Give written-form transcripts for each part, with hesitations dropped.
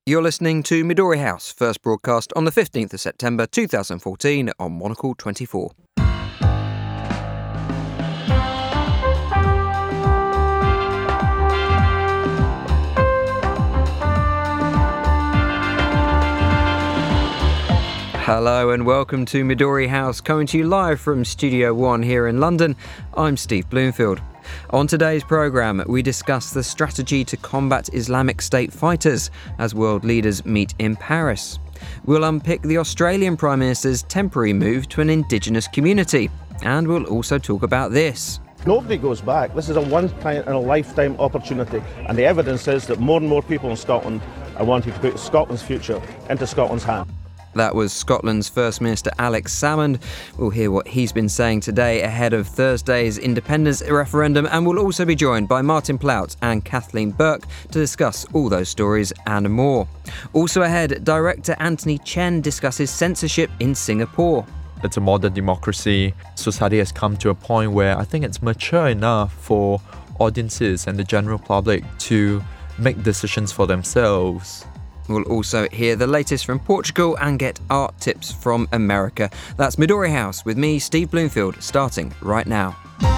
You're listening to Midori House, first broadcast on the 15th of September 2014 on Monocle 24. Hello and welcome to Midori House, coming to you live from Studio One here in London. I'm Steve Bloomfield. On today's programme, we discuss the strategy to combat Islamic State fighters as world leaders meet in Paris. We'll unpick the Australian Prime Minister's temporary move to an Indigenous community. And we'll also talk about this. Nobody goes back. This is a one-time-in-a-lifetime opportunity. And the evidence is that more and more people in Scotland are wanting to put Scotland's future into Scotland's hands. That was Scotland's First Minister Alex Salmond. We'll hear what he's been saying today ahead of Thursday's independence referendum, and we'll also be joined by Martin Plaut and Kathleen Burke to discuss all those stories and more. Also ahead, director Anthony Chen discusses censorship in Singapore. It's a modern democracy. Society has come to a point where I think it's mature enough for audiences and the general public to make decisions for themselves. We'll also hear the latest from Portugal and get art tips from America. That's Midori House with me, Steve Bloomfield, starting right now.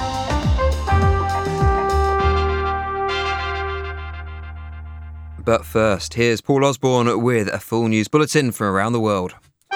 But first, here's Paul Osborne with a full news bulletin from around the world.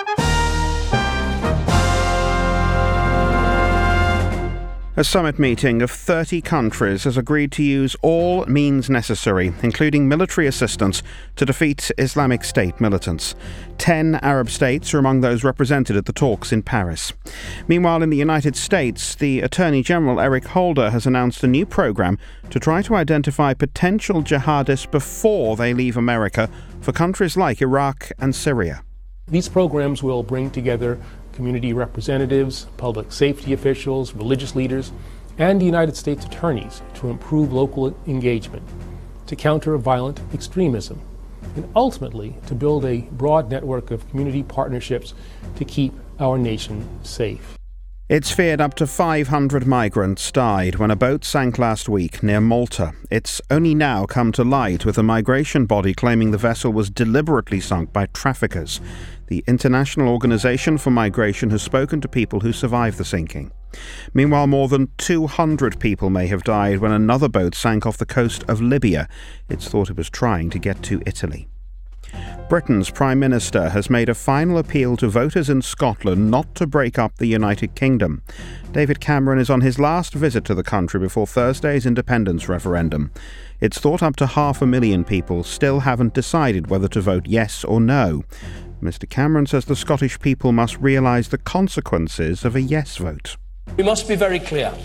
A summit meeting of 30 countries has agreed to use all means necessary, including military assistance, to defeat Islamic State militants. 10 Arab states are among those represented at the talks in Paris. Meanwhile, in the United States, the Attorney General Eric Holder has announced a new program to try to identify potential jihadists before they leave America for countries like Iraq and Syria. These programs will bring together community representatives, public safety officials, religious leaders, and United States attorneys to improve local engagement, to counter violent extremism, and ultimately to build a broad network of community partnerships to keep our nation safe. It's feared up to 500 migrants died when a boat sank last week near Malta. It's only now come to light, with a migration body claiming the vessel was deliberately sunk by traffickers. The International Organization for Migration has spoken to people who survived the sinking. Meanwhile, more than 200 people may have died when another boat sank off the coast of Libya. It's thought it was trying to get to Italy. Britain's Prime Minister has made a final appeal to voters in Scotland not to break up the United Kingdom. David Cameron is on his last visit to the country before Thursday's independence referendum. It's thought up to 500,000 people still haven't decided whether to vote yes or no. Mr Cameron says the Scottish people must realise the consequences of a yes vote. We must be very clear.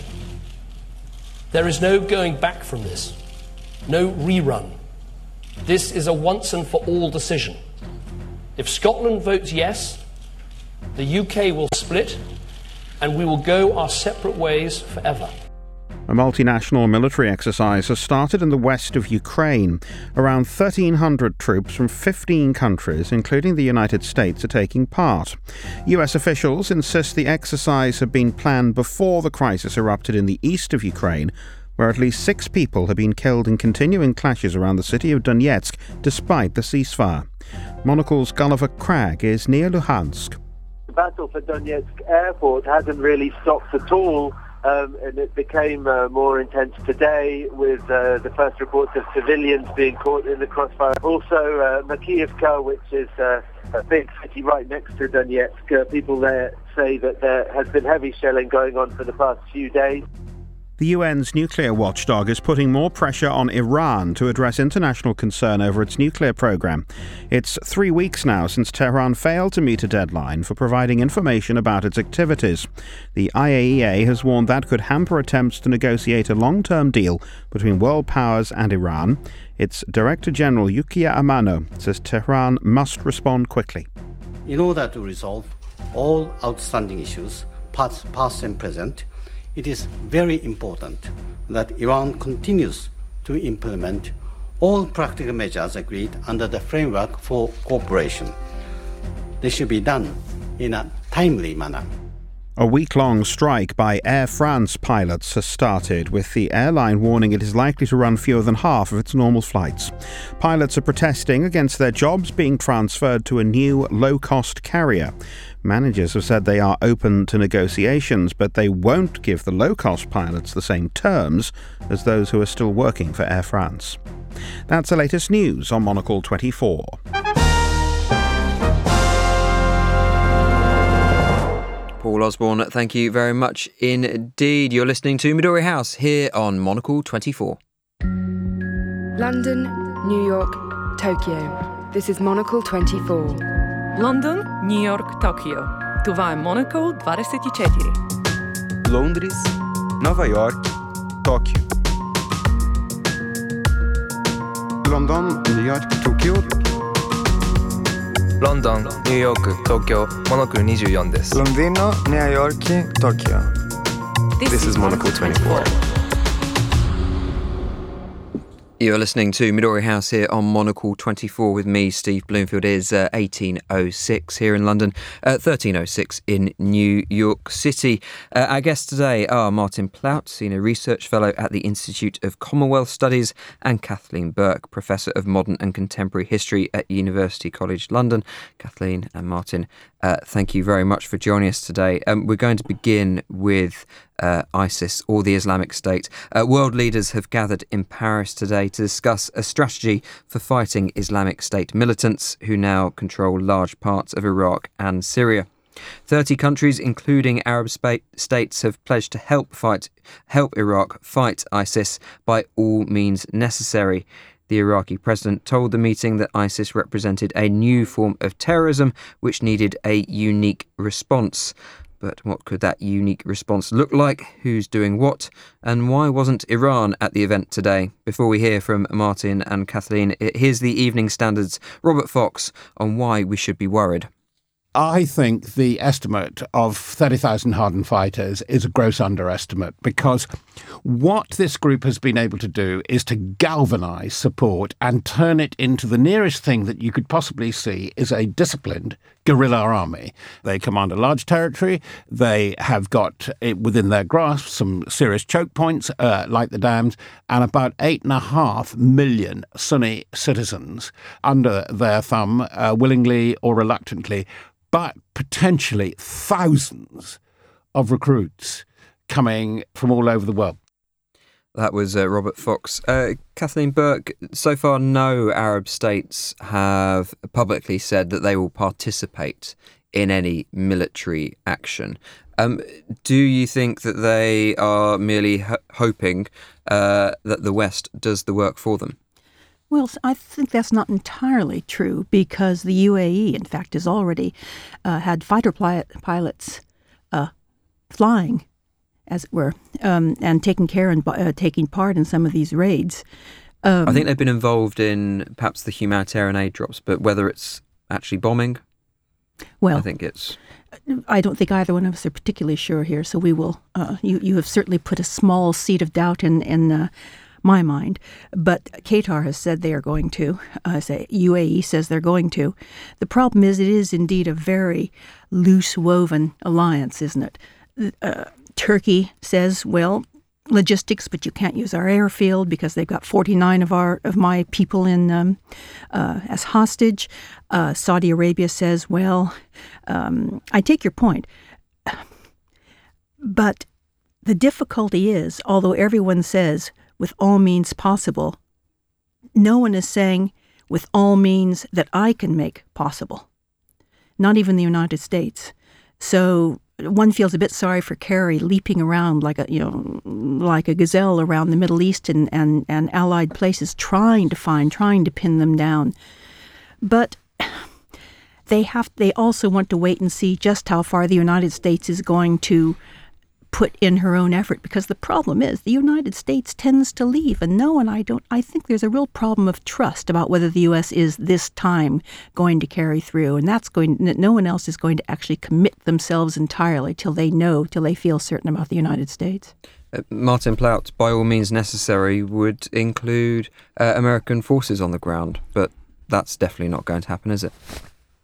There is no going back from this, no rerun. This is a once and for all decision. If Scotland votes yes, the UK will split and we will go our separate ways forever. A multinational military exercise has started in the west of Ukraine. Around 1,300 troops from 15 countries, including the United States, are taking part. US officials insist the exercise had been planned before the crisis erupted in the east of Ukraine, where at least 6 people have been killed in continuing clashes around the city of Donetsk, despite the ceasefire. Monocle's Gulliver Cragg is near Luhansk. The battle for Donetsk airport hasn't really stopped at all. And it became more intense today with the first reports of civilians being caught in the crossfire. Also, Makiivka, which is a big city right next to Donetsk, people there say that there has been heavy shelling going on for the past few days. The UN's nuclear watchdog is putting more pressure on Iran to address international concern over its nuclear program. It's 3 weeks now since Tehran failed to meet a deadline for providing information about its activities. The IAEA has warned that could hamper attempts to negotiate a long-term deal between world powers and Iran. Its Director General Yukiya Amano says Tehran must respond quickly. In order to resolve all outstanding issues, past and present, it is very important that Iran continues to implement all practical measures agreed under the framework for cooperation. They should be done in a timely manner. A week-long strike by Air France pilots has started, with the airline warning it is likely to run fewer than half of its normal flights. Pilots are protesting against their jobs being transferred to a new low-cost carrier. Managers have said they are open to negotiations, but they won't give the low-cost pilots the same terms as those who are still working for Air France. That's the latest news on Monocle 24. Paul Osborne, thank you very much indeed. You're listening to Midori House here on Monocle 24. London, New York, Tokyo. This is Monocle 24. London, New York, Tokyo. Това е Monocle 24. Londres, Nova York, Tóquio. London, New York, Tokyo. London, New York, Tokyo, Monocle 24 です。 Londino, New York, Tokyo. This is Monocle 24. You're listening to Midori House here on Monocle 24 with me, Steve Bloomfield. It is 18:06 here in London, 13:06 in New York City. Our guests today are Martin Plaut, Senior Research Fellow at the Institute of Commonwealth Studies, and Kathleen Burke, Professor of Modern and Contemporary History at University College London. Kathleen and Martin, thank you very much for joining us today. We're going to begin with ISIS, or the Islamic State. World leaders have gathered in Paris today to discuss a strategy for fighting Islamic State militants who now control large parts of Iraq and Syria. 30 countries, including Arab states, have pledged to help Iraq fight ISIS by all means necessary. The Iraqi president told the meeting that ISIS represented a new form of terrorism which needed a unique response. But what could that unique response look like? Who's doing what? And why wasn't Iran at the event today? Before we hear from Martin and Kathleen, here's the Evening Standard's Robert Fox on why we should be worried. I think the estimate of 30,000 hardened fighters is a gross underestimate, because what this group has been able to do is to galvanise support and turn it into the nearest thing that you could possibly see is a disciplined guerrilla army. They command a large territory. They have got within their grasp some serious choke points, like the dams, and about 8.5 million Sunni citizens under their thumb, willingly or reluctantly, but potentially thousands of recruits coming from all over the world. That was Robert Fox. Kathleen Burke, so far no Arab states have publicly said that they will participate in any military action. Do you think that they are merely hoping that the West does the work for them? Well, I think that's not entirely true, because the UAE, in fact, has already had fighter pilots flying, as it were, and taking part in some of these raids. I think they've been involved in perhaps the humanitarian aid drops, but whether it's actually bombing, well, I think it's... I don't think either one of us are particularly sure here, so we will... You have certainly put a small seed of doubt in my mind, but Qatar has said they are going to. UAE says they're going to. The problem is, it is indeed a very loose-woven alliance, isn't it? Turkey says, well, logistics, but you can't use our airfield because they've got 49 of my people in as hostage. Saudi Arabia says, well, I take your point, but the difficulty is, although everyone says with all means possible, no one is saying with all means that I can make possible. Not even the United States. So one feels a bit sorry for Kerry leaping around like a gazelle around the Middle East and allied places, trying to pin them down. But they also want to wait and see just how far the United States is going to put in her own effort, because the problem is the United States tends to leave, and I think there's a real problem of trust about whether the U.S. is this time going to carry through, and no one else is going to actually commit themselves entirely till they feel certain about the United States. Martin Plaut, by all means necessary, would include American forces on the ground, but that's definitely not going to happen, is it?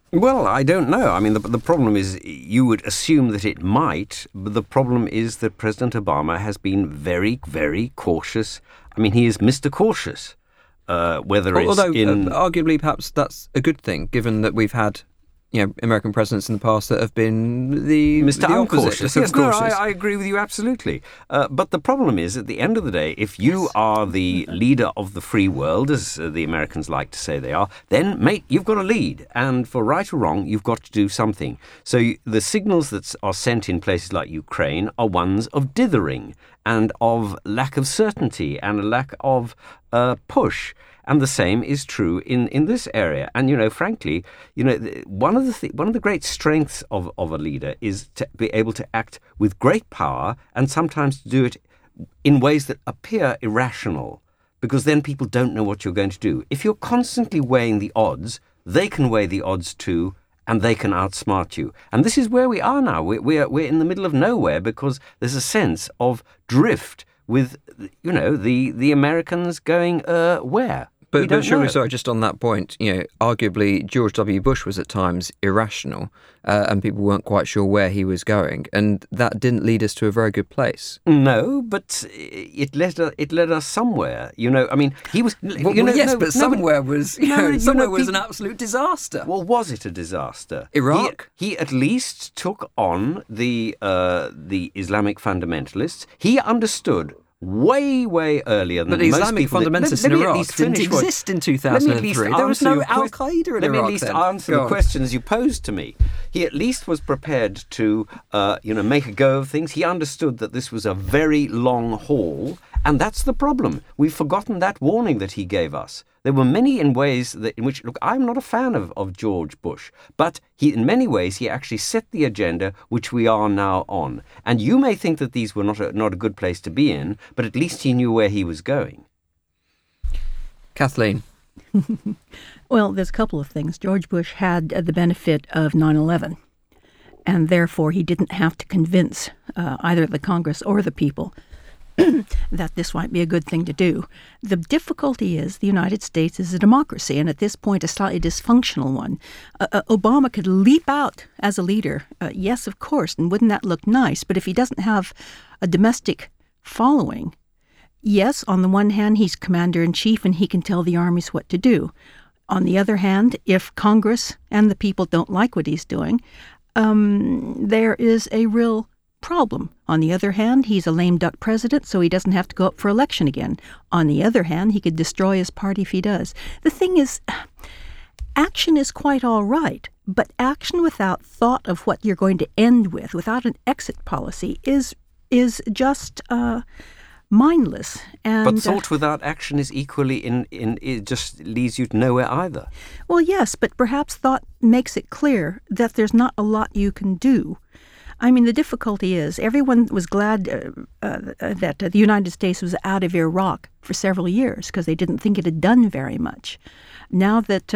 Well, I don't know. I mean, the problem is you would assume that it might, but the problem is that President Obama has been very, very cautious. I mean, he is Mr. Cautious, whether it's arguably perhaps that's a good thing, given that we've had American presidents in the past that have been the Uncautious. Yes, no, I agree with you absolutely. But the problem is, at the end of the day, if you are the leader of the free world, as the Americans like to say they are, then, mate, you've got to lead. And for right or wrong, you've got to do something. So the signals that are sent in places like Ukraine are ones of dithering and of lack of certainty and a lack of push. And the same is true in this area. And, frankly, one of the great strengths of a leader is to be able to act with great power and sometimes to do it in ways that appear irrational, because then people don't know what you're going to do. If you're constantly weighing the odds, they can weigh the odds too, and they can outsmart you. And this is where we are now. We're in the middle of nowhere because there's a sense of drift with, the Americans going, where? But surely, sorry, just on that point, arguably George W. Bush was at times irrational and people weren't quite sure where he was going. And that didn't lead us to a very good place. No, but it led us somewhere. I mean, he was... somewhere was an absolute disaster. Well, was it a disaster? Iraq? He at least took on the Islamic fundamentalists. He understood way earlier than most people. But Islamic fundamentalists in Iraq didn't exist in 2003. There was no Al-Qaeda in Iraq. Let me at least answer the questions you posed to me. He at least was prepared to, make a go of things. He understood that this was a very long haul, and that's the problem. We've forgotten that warning that he gave us. There were many in ways in which, look, I'm not a fan of George Bush, but in many ways he actually set the agenda which we are now on. And you may think that these were not a good place to be in, but at least he knew where he was going. Kathleen. Well, there's a couple of things. George Bush had the benefit of 9/11, and therefore he didn't have to convince either the Congress or the people that this might be a good thing to do. The difficulty is the United States is a democracy, and at this point a slightly dysfunctional one. Obama could leap out as a leader, yes, of course, and wouldn't that look nice? But if he doesn't have a domestic following, yes, on the one hand, he's commander-in-chief and he can tell the armies what to do. On the other hand, if Congress and the people don't like what he's doing, there is a real problem. On the other hand, he's a lame duck president, so he doesn't have to go up for election again. On the other hand, he could destroy his party if he does. The thing is, action is quite all right, but action without thought of what you're going to end with, without an exit policy, is just mindless. And but thought without action is equally it just leads you to nowhere either. Well, yes, but perhaps thought makes it clear that there's not a lot you can do. I mean, the difficulty is everyone was glad that the United States was out of Iraq for several years because they didn't think it had done very much. Now that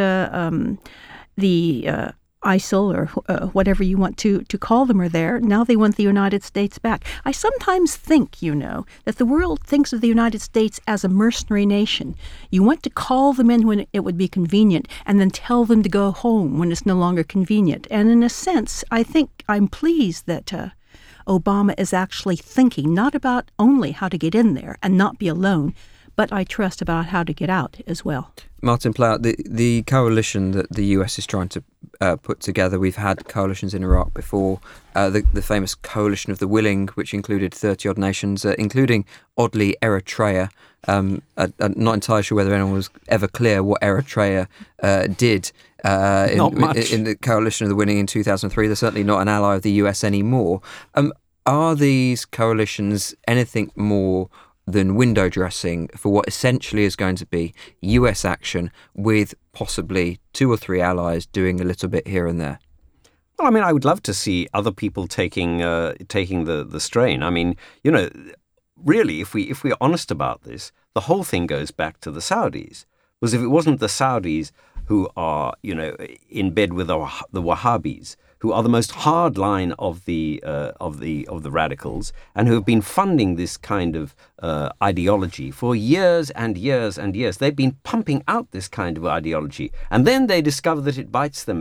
the ISIL or whatever you want to call them are there, now they want the United States back. I sometimes think, that the world thinks of the United States as a mercenary nation. You want to call them in when it would be convenient and then tell them to go home when it's no longer convenient. And in a sense, I think I'm pleased that Obama is actually thinking not about only how to get in there and not be alone, but I trust about how to get out as well. Martin Plaut, the coalition that the US is trying to put together, we've had coalitions in Iraq before, the famous coalition of the willing, which included 30-odd nations, including, oddly, Eritrea. I'm not entirely sure whether anyone was ever clear what Eritrea did in the coalition of the willing in 2003. They're certainly not an ally of the US anymore. Are these coalitions anything more than window dressing for what essentially is going to be US action with possibly 2 or 3 allies doing a little bit here and there? Well, I mean, I would love to see other people taking the strain. I mean, really, if we're honest about this, the whole thing goes back to the Saudis. Because if it wasn't the Saudis who are, in bed with the Wahhabis, who are the most hard line of the radicals, and who have been funding this kind of ideology for years and years and years. They've been pumping out this kind of ideology, and then they discover that it bites them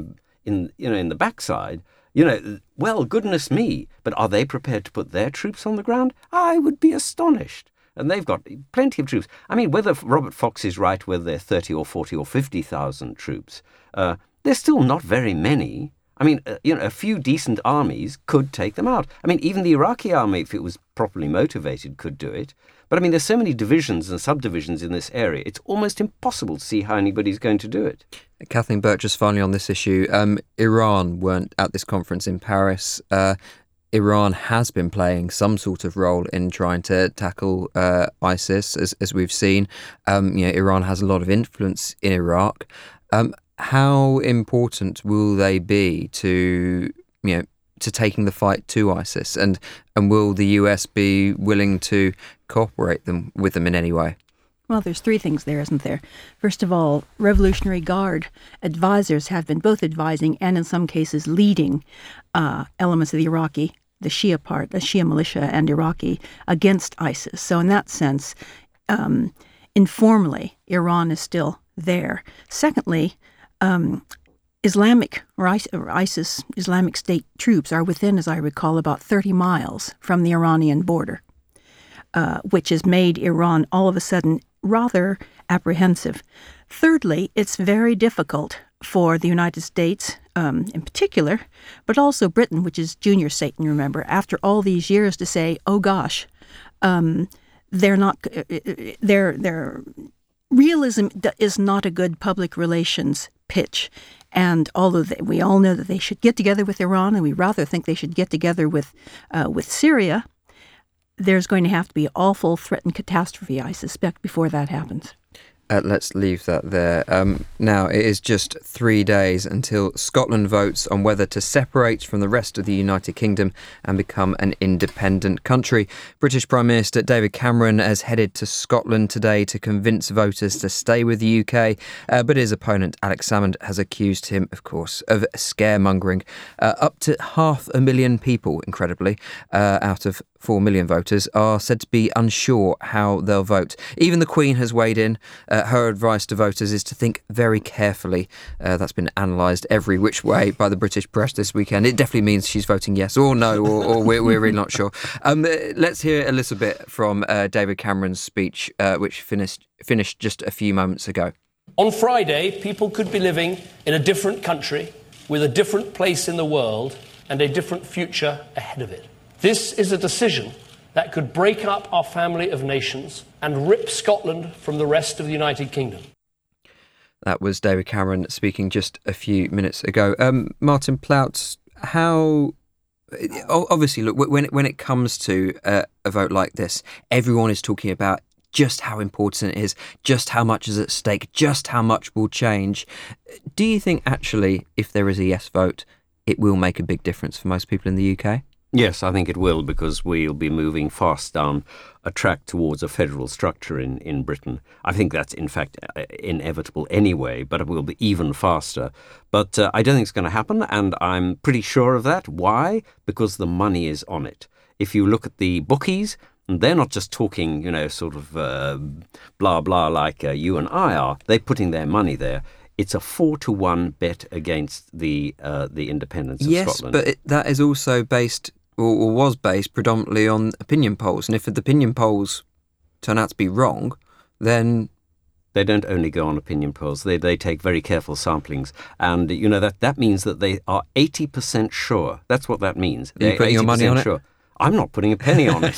in the backside, well, goodness me, but are they prepared to put their troops on the ground? I would be astonished. And they've got plenty of troops. I mean, whether Robert Fox is right, whether they're 30 or 40 or 50,000 troops, they're still not very many. I mean, a few decent armies could take them out. I mean, even the Iraqi army, if it was properly motivated, could do it. But I mean, there's so many divisions and subdivisions in this area, it's almost impossible to see how anybody's going to do it. Kathleen Burke, just finally on this issue, Iran weren't at this conference in Paris. Iran has been playing some sort of role in trying to tackle ISIS, as we've seen. Iran has a lot of influence in Iraq. How important will they be to taking the fight to ISIS, and will the US be willing to cooperate with them in any way? Well, there's three things there, isn't there? First of all, Revolutionary Guard advisors have been both advising and in some cases leading elements of the Shia militia and Iraqi against ISIS. So in that sense, informally, Iran is still there. Secondly, Islamic State troops are within, as I recall, about 30 miles from the Iranian border, which has made Iran all of a sudden rather apprehensive. Thirdly, it's very difficult for the United States in particular, but also Britain, which is junior Satan, remember, after all these years to say, oh gosh, their realism is not a good public relations pitch. And although we all know that they should get together with Iran, and we rather think they should get together with Syria, there's going to have to be awful threatened catastrophe, I suspect, before that happens. Let's leave that there. Now, it is just 3 days until Scotland votes on whether to separate from the rest of the United Kingdom and become an independent country. British Prime Minister David Cameron has headed to Scotland today to convince voters to stay with the UK, but his opponent Alex Salmond has accused him, of course, of scaremongering. Up to 500,000 people, incredibly, out of 4 million voters are said to be unsure how they'll vote. Even the Queen has weighed in. Her advice to voters is to think very carefully. That's been analysed every which way by the British press this weekend. It definitely means she's voting yes or no, or we're really not sure. Let's hear a little bit from David Cameron's speech, which finished just a few moments ago. On Friday, people could be living in a different country with a different place in the world and a different future ahead of it. This is a decision that could break up our family of nations and rip Scotland from the rest of the United Kingdom. That was David Cameron speaking just a few minutes ago. Martin Plaut, how... Obviously, look, when it comes to a vote like this, everyone is talking about just how important it is, just how much is at stake, just how much will change. Do you think, actually, if there is a yes vote, it will make a big difference for most people in the UK? Yes, I think it will, because we'll be moving fast down a track towards a federal structure in Britain. I think that's, in fact, inevitable anyway, but it will be even faster. But I don't think it's going to happen, and I'm pretty sure of that. Why? Because the money is on it. If you look at the bookies, they're not just talking, sort of blah, blah, like you and I are. They're putting their money there. It's a 4-1 bet against the independence of Scotland. Yes, but that is also based... or was based predominantly on opinion polls. And if the opinion polls turn out to be wrong, then... They don't only go on opinion polls. They take very careful samplings. And, that means that they are 80% sure. That's what that means. Are you putting your money on it? Sure. I'm not putting a penny on it.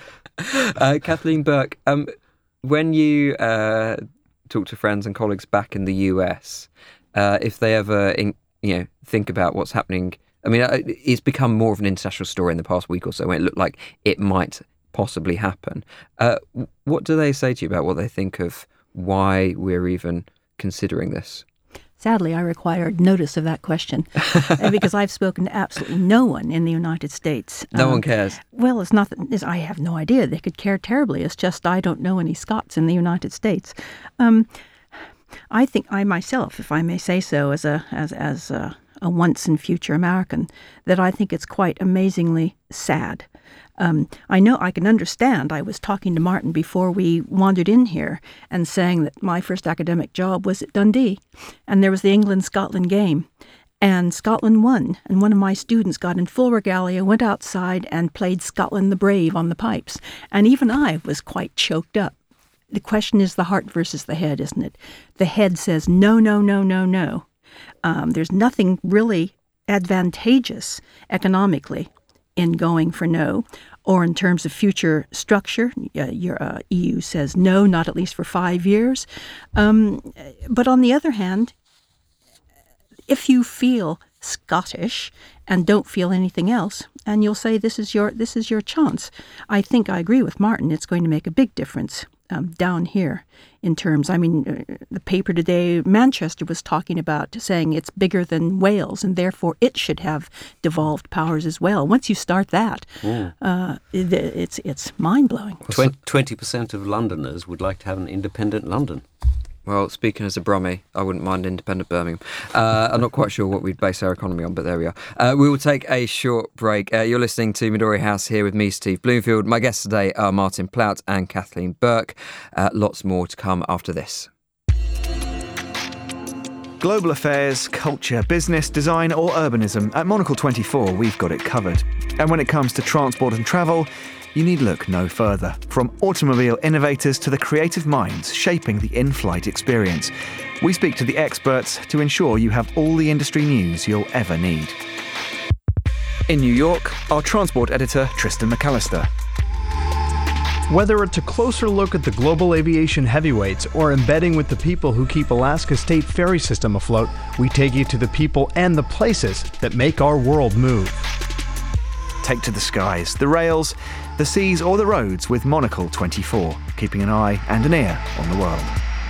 Kathleen Burke, when you talk to friends and colleagues back in the US, if they ever, think about what's happening... I mean, it's become more of an international story in the past week or so when it looked like it might possibly happen. What do they say to you about what they think of why we're even considering this? Sadly, I required notice of that question because I've spoken to absolutely no one in the United States. No one cares? Well, it's not that I have no idea. They could care terribly. It's just I don't know any Scots in the United States. I think I myself, if I may say so, as a once and future American, that I think it's quite amazingly sad. I know I can understand. I was talking to Martin before we wandered in here and saying that my first academic job was at Dundee, and there was the England-Scotland game. And Scotland won. And one of my students got in full regalia, went outside and played Scotland the Brave on the pipes. And even I was quite choked up. The question is the heart versus the head, isn't it? The head says, no, no, no, no, no. There's nothing really advantageous economically in going for no, or in terms of future structure. Your EU says no, not at least for 5 years. But on the other hand, if you feel Scottish and don't feel anything else, and you'll say this is your chance, I think I agree with Martin. It's going to make a big difference down here in terms. I mean, the paper today, Manchester was talking about saying it's bigger than Wales, and therefore it should have devolved powers as well. Once you start that, it's mind blowing. 20% of Londoners would like to have an independent London. Well, speaking as a Brummie, I wouldn't mind independent Birmingham. I'm not quite sure what we'd base our economy on, but there we are. We will take a short break. You're listening to Midori House here with me, Steve Bloomfield. My guests today are Martin Plaut and Kathleen Burke. Lots more to come after this. Global affairs, culture, business, design or urbanism, at Monocle 24 we've got it covered. And when it comes to transport and travel, you need look no further. From automobile innovators to the creative minds shaping the in-flight experience, we speak to the experts to ensure you have all the industry news you'll ever need. In New York, our transport editor, Tristan McAllister. Whether it's a closer look at the global aviation heavyweights or embedding with the people who keep Alaska's state ferry system afloat, we take you to the people and the places that make our world move. Take to the skies, the rails, the seas or the roads with Monocle 24, keeping an eye and an ear on the world.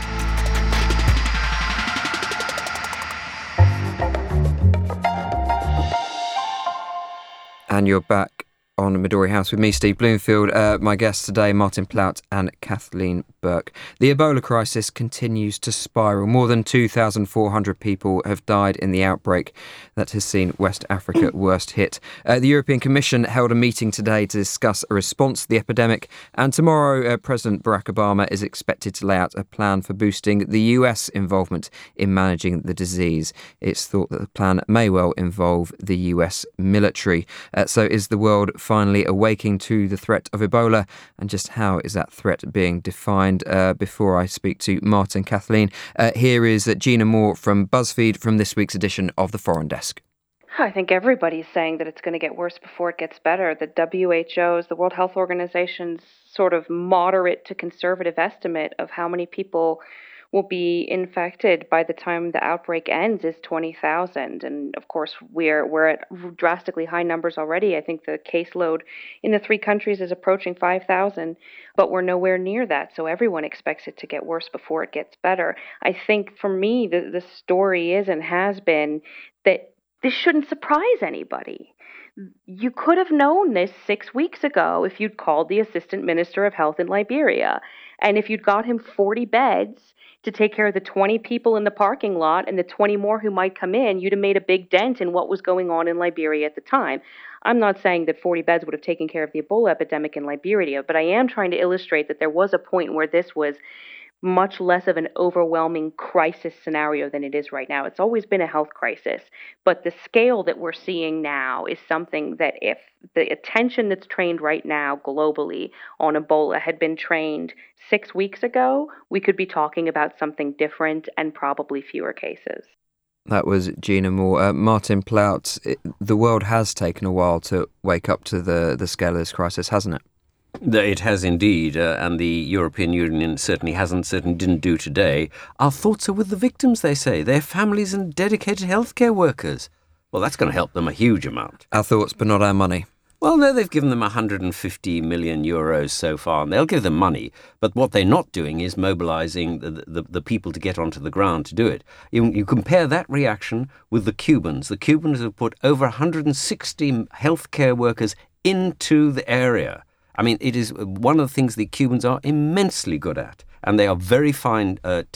And you're back on Midori House with me, Steve Bloomfield. My guests today, Martin Plaut and Kathleen Burke. The Ebola crisis continues to spiral. More than 2,400 people have died in the outbreak that has seen West Africa worst hit. The European Commission held a meeting today to discuss a response to the epidemic, and tomorrow President Barack Obama is expected to lay out a plan for boosting the US involvement in managing the disease. It's thought that the plan may well involve the US military. So is the world finally awaking to the threat of Ebola, and just how is that threat being defined? Before I speak to Martin, Kathleen, here is Gina Moore from BuzzFeed from this week's edition of The Foreign Desk. I think everybody's saying that it's going to get worse before it gets better. The WHO's, the World Health Organization's sort of moderate to conservative estimate of how many people will be infected by the time the outbreak ends is 20,000. And of course, we're at drastically high numbers already. I think the caseload in the 3 countries is approaching 5,000, but we're nowhere near that. So everyone expects it to get worse before it gets better. I think for me, the story is and has been that this shouldn't surprise anybody. You could have known this 6 weeks ago if you'd called the Assistant Minister of Health in Liberia. And if you'd got him 40 beds to take care of the 20 people in the parking lot and the 20 more who might come in, you'd have made a big dent in what was going on in Liberia at the time. I'm not saying that 40 beds would have taken care of the Ebola epidemic in Liberia, but I am trying to illustrate that there was a point where this was much less of an overwhelming crisis scenario than it is right now. It's always been a health crisis, but the scale that we're seeing now is something that if the attention that's trained right now globally on Ebola had been trained 6 weeks ago, we could be talking about something different and probably fewer cases. That was Gina Moore. Martin Plaut, the world has taken a while to wake up to the scale of this crisis, hasn't it? It has indeed, and the European Union certainly didn't do today. Our thoughts are with the victims, they say, their families and dedicated healthcare workers. Well, that's going to help them a huge amount. Our thoughts, but not our money. Well, no, they've given them 150 million euros so far, and they'll give them money. But what they're not doing is mobilizing the people to get onto the ground to do it. You compare that reaction with the Cubans. The Cubans have put over 160 healthcare workers into the area. I mean, it is one of the things the Cubans are immensely good at, and they are very fine,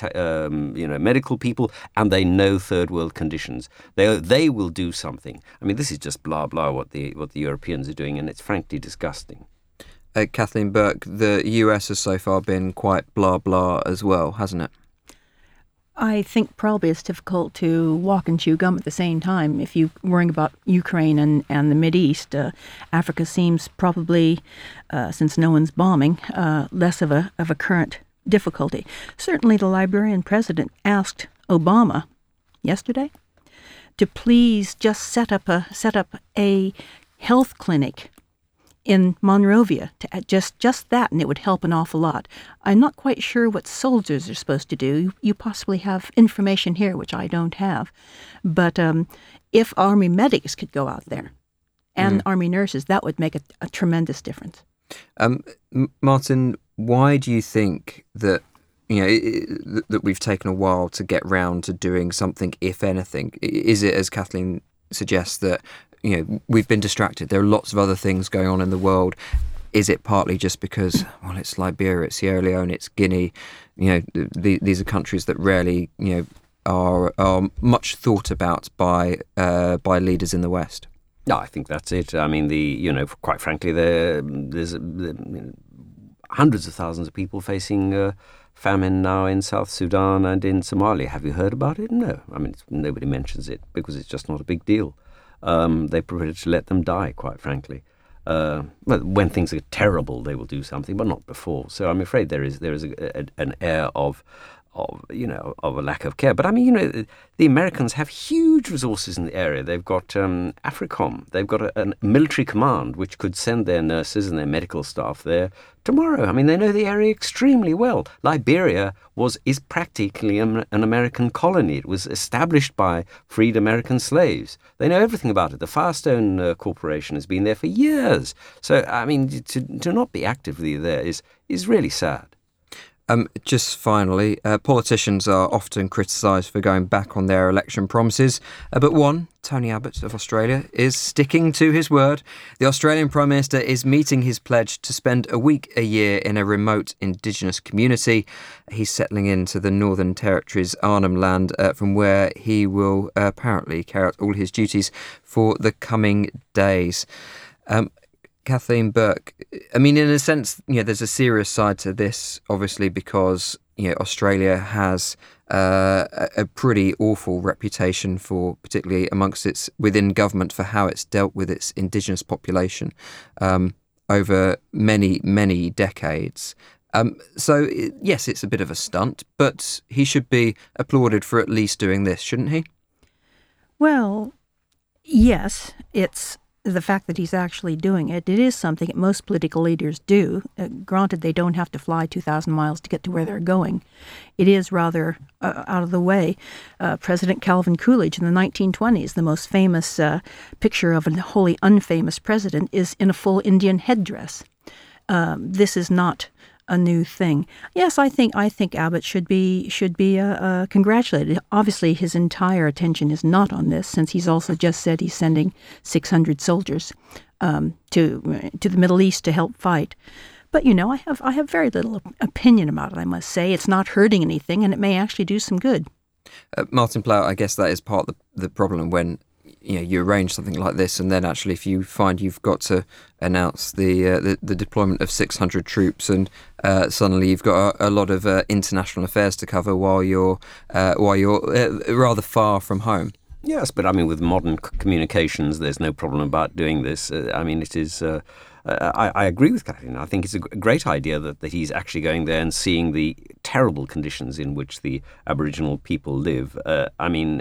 medical people, and they know third world conditions. They will do something. I mean, this is just blah blah what the Europeans are doing, and it's frankly disgusting. Kathleen Burke, the US has so far been quite blah blah as well, hasn't it? I think probably it's difficult to walk and chew gum at the same time. If you're worrying about Ukraine and the Mideast, Africa seems probably, since no one's bombing, less of a current difficulty. Certainly the Liberian president asked Obama yesterday to please just set up a health clinic in Monrovia, to just that, and it would help an awful lot. I'm not quite sure what soldiers are supposed to do. You possibly have information here, which I don't have. But if Army medics could go out there and Army nurses, that would make a tremendous difference. Martin, why do you think that that we've taken a while to get round to doing something, if anything? Is it, as Kathleen suggests, that we've been distracted? There are lots of other things going on in the world. Is it partly just because, well, it's Liberia, it's Sierra Leone, it's Guinea? These are countries that rarely, are much thought about by leaders in the West. No, I think that's it. I mean, quite frankly, there's hundreds of thousands of people facing famine now in South Sudan and in Somalia. Have you heard about it? No. I mean, nobody mentions it because it's just not a big deal. They prefer to let them die, quite frankly. Well, when things are terrible, they will do something, but not before. So I'm afraid there is an air of a lack of care. But I mean, the Americans have huge resources in the area. They've got AFRICOM. They've got a military command which could send their nurses and their medical staff there tomorrow. I mean, they know the area extremely well. Liberia is practically an American colony. It was established by freed American slaves. They know everything about it. The Firestone Corporation has been there for years. So, I mean, to not be actively there is really sad. Just finally, politicians are often criticised for going back on their election promises, but one, Tony Abbott of Australia, is sticking to his word. The Australian Prime Minister is meeting his pledge to spend a week a year in a remote Indigenous community. He's settling into the Northern Territory's Arnhem Land, from where he will apparently carry out all his duties for the coming days. Kathleen Burke, I mean, in a sense, there's a serious side to this, obviously, because, Australia has a pretty awful reputation for, particularly amongst its within government, for how it's dealt with its Indigenous population over many, many decades. So, yes, it's a bit of a stunt, but he should be applauded for at least doing this, shouldn't he? Well, yes, it's the fact that he's actually doing it. It is something that most political leaders do. Granted, they don't have to fly 2,000 miles to get to where they're going. It is rather out of the way. President Calvin Coolidge in the 1920s, the most famous picture of a wholly unfamous president, is in a full Indian headdress. This is not a new thing. Yes, I think Abbott should be congratulated. Obviously, his entire attention is not on this, since he's also just said he's sending 600 soldiers to the Middle East to help fight. But I have very little opinion about it. I must say, it's not hurting anything, and it may actually do some good. Martin Plough, I guess that is part of the problem when you arrange something like this, and then actually, if you find you've got to announce the deployment of 600 troops, and suddenly you've got a lot of international affairs to cover while you're rather far from home. Yes, but I mean, with modern communications, there's no problem about doing this. I mean, it is. I agree with Kathleen. I think it's a great idea that he's actually going there and seeing the terrible conditions in which the Aboriginal people live. I mean,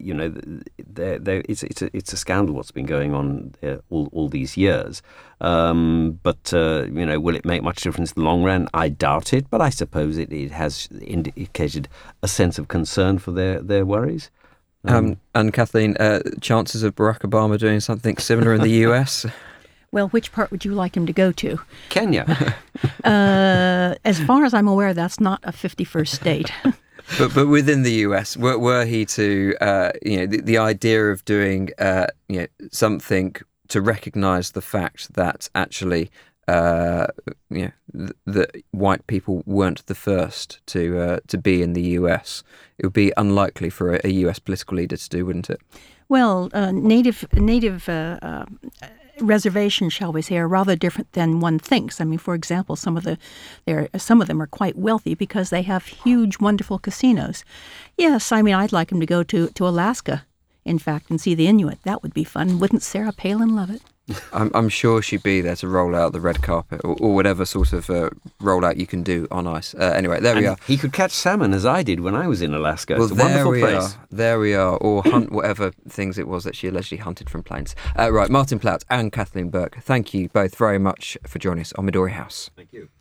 it's a scandal what's been going on all these years. But will it make much difference in the long run? I doubt it, but I suppose it has indicated a sense of concern for their worries. And Kathleen, chances of Barack Obama doing something similar in the US? Well, which part would you like him to go to? Kenya. As far as I'm aware, that's not a 51st state. But within the US, were he to, the idea of doing, something to recognise the fact that actually, that white people weren't the first to be in the US, it would be unlikely for a US political leader to do, wouldn't it? Well, native reservations, shall we say, are rather different than one thinks. I mean, for example, some of them are quite wealthy because they have huge, wonderful casinos. Yes, I mean, I'd like them to go to Alaska, in fact, and see the Inuit. That would be fun. Wouldn't Sarah Palin love it? I'm sure she'd be there to roll out the red carpet or whatever sort of rollout you can do on ice. Anyway, there we are. He could catch salmon as I did when I was in Alaska. Well, it's a wonderful place. There we are. Or hunt whatever things it was that she allegedly hunted from planes. Right, Martin Platt and Kathleen Burke, thank you both very much for joining us on Midori House. Thank you.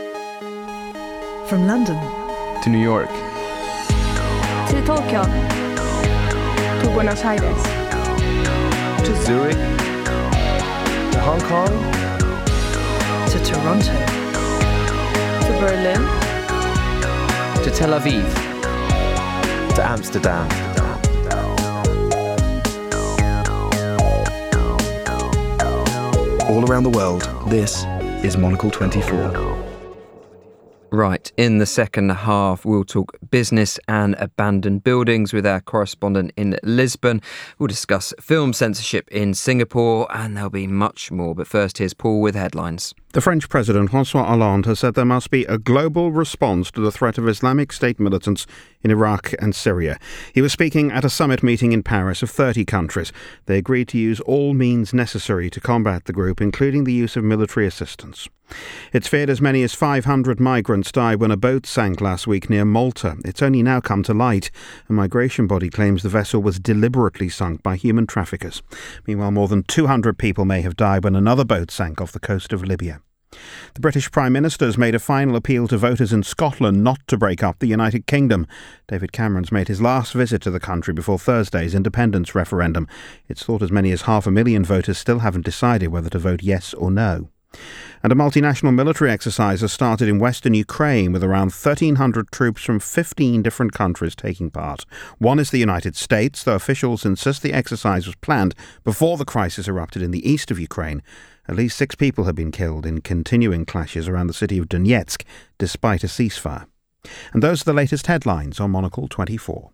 From London to New York to Tokyo to Buenos Aires to Zurich to Hong Kong to Toronto to Berlin to Tel Aviv to Amsterdam. All around the world, this is Monocle 24. Right, in the second half, we'll talk business and abandoned buildings with our correspondent in Lisbon. We'll discuss film censorship in Singapore, and there'll be much more. But first, here's Paul with headlines. The French President François Hollande has said there must be a global response to the threat of Islamic State militants in Iraq and Syria. He was speaking at a summit meeting in Paris of 30 countries. They agreed to use all means necessary to combat the group, including the use of military assistance. It's feared as many as 500 migrants died when a boat sank last week near Malta. It's only now come to light. A migration body claims the vessel was deliberately sunk by human traffickers. Meanwhile, more than 200 people may have died when another boat sank off the coast of Libya. The British Prime Minister has made a final appeal to voters in Scotland not to break up the United Kingdom. David Cameron's made his last visit to the country before Thursday's independence referendum. It's thought as many as 500,000 voters still haven't decided whether to vote yes or no. And a multinational military exercise has started in western Ukraine with around 1,300 troops from 15 different countries taking part. One is the United States, though officials insist the exercise was planned before the crisis erupted in the east of Ukraine. At least 6 people have been killed in continuing clashes around the city of Donetsk, despite a ceasefire. And those are the latest headlines on Monocle 24.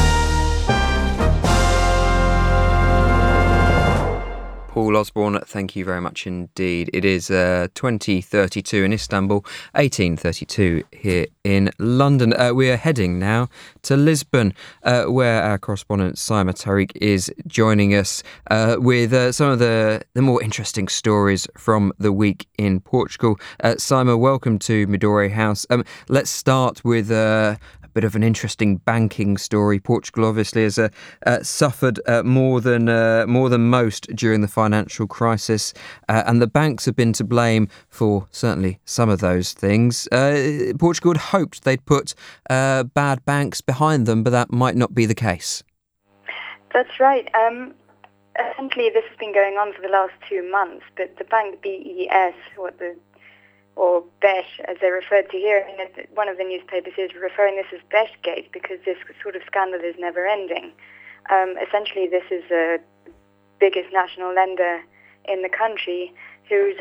Paul Osborne, thank you very much indeed. It is 2032 in Istanbul, 1832 here in London. We are heading now to Lisbon, where our correspondent Saima Tariq is joining us with some of the more interesting stories from the week in Portugal. Saima, welcome to Midori House. Let's start with a bit of an interesting banking story. Portugal obviously has suffered more than most during the financial crisis, and the banks have been to blame for certainly some of those things. Portugal had hoped they'd put bad banks behind them, but that might not be the case. That's right. Essentially, this has been going on for the last 2 months, but the bank BES, or BES, as they're referred to here, and one of the newspapers is referring this as BES-gate because this sort of scandal is never ending. Essentially, this is the biggest national lender in the country whose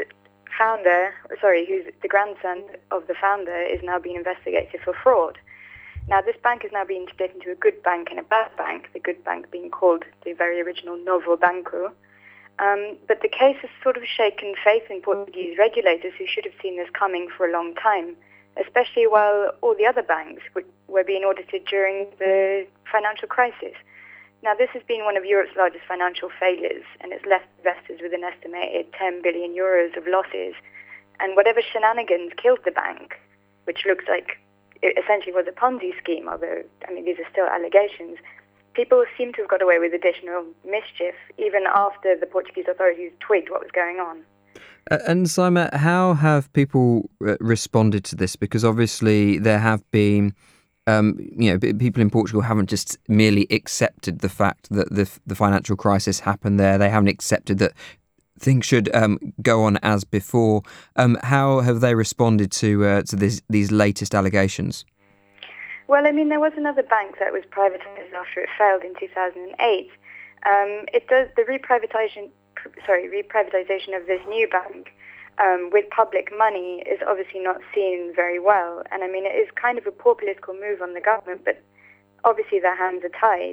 the grandson of the founder is now being investigated for fraud. Now, this bank has now been split into a good bank and a bad bank, the good bank being called the very original Novo Banco. But the case has sort of shaken faith in Portuguese regulators who should have seen this coming for a long time, especially while all the other banks were being audited during the financial crisis. Now, this has been one of Europe's largest financial failures, and it's left investors with an estimated 10 billion euros of losses. And whatever shenanigans killed the bank, which looks like it essentially was a Ponzi scheme, although, I mean, these are still allegations, people seem to have got away with additional mischief, even after the Portuguese authorities twigged what was going on. And Saima, how have people responded to this? Because obviously there have been, people in Portugal haven't just merely accepted the fact that the financial crisis happened there. They haven't accepted that things should go on as before. How have they responded to these latest allegations? Well, I mean, there was another bank that was privatized after it failed in 2008. The reprivatization of this new bank with public money is obviously not seen very well. And I mean, it is kind of a poor political move on the government, but obviously their hands are tied.